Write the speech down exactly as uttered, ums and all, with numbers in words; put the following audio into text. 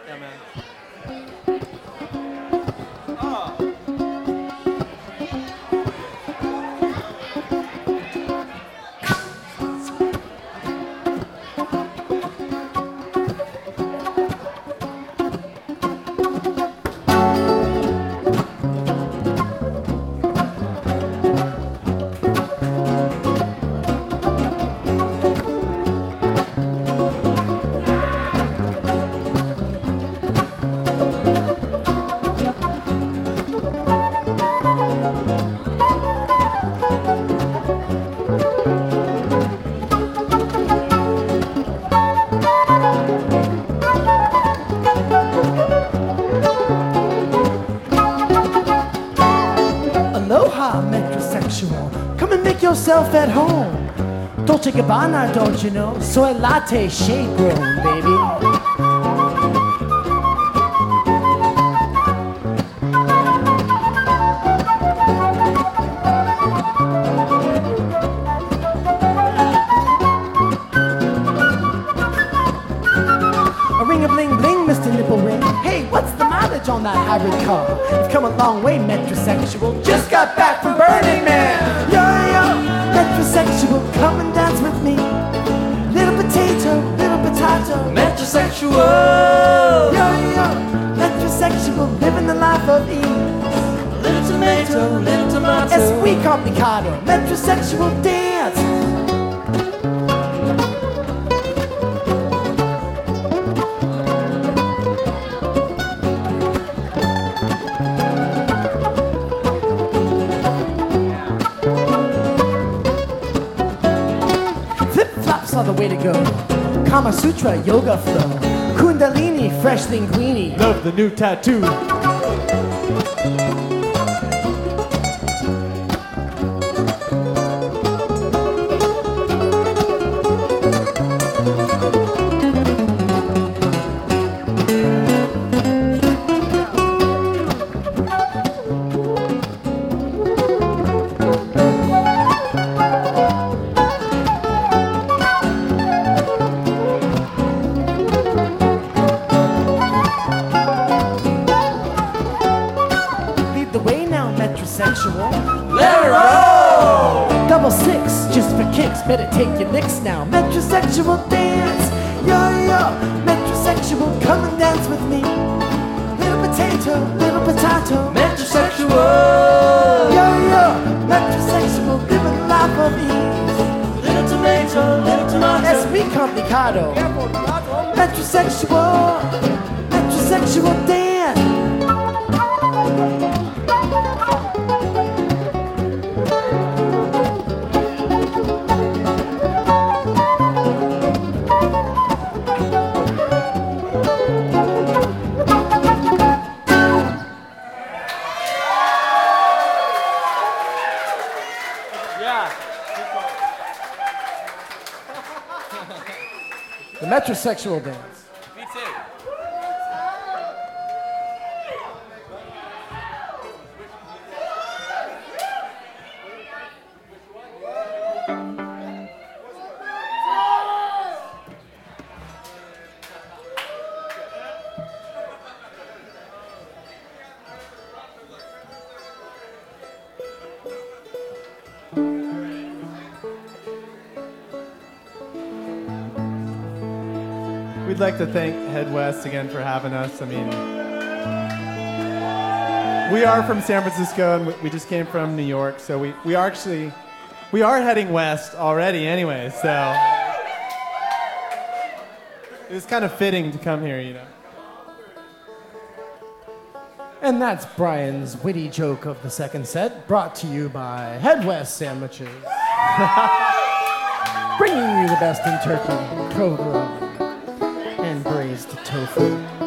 Yeah, man. Aloha, metrosexual. Come and make yourself at home. Dolce Gabbana, don't you know? Soy latte, shade grown, baby. A ring a bling bling, Mister Nipple Ring. Hey, what's the mileage on that hybrid car? You've come a long way, metrosexual. Just got back from Burning Man. Yo, yo, metrosexual, come and dance with me. Little potato, little potato. Metrosexual. Yo, yo, metrosexual, living the life of ease. Little tomato, little tomato. Es muy complicado, metrosexual dance. Flip-flops are the way to go. Kama Sutra, yoga flow. Kundalini, fresh linguine. Love the new tattoo. Lead the way now, metrosexual. Let her roll. Double six, just for kicks. Better take your licks now. Metrosexual dance. Yo, yo, metrosexual, come and dance with me. Little potato, little potato. Metrosexual. Yo, yo, metrosexual, living the life of ease. Little tomato, little tomato. Es muy complicado. Metrosexual, metrosexual dance. Yeah. The metrosexual dance. Me too. We'd like to thank Head West again for having us. I mean, we are from San Francisco and we- we just came from New York, so we, we are actually, we are heading west already anyway, so it was kind of fitting to come here, you know. And that's Brian's witty joke of the second set, brought to you by Head West Sandwiches. Bringing you the best in turkey, provolone, and braised tofu.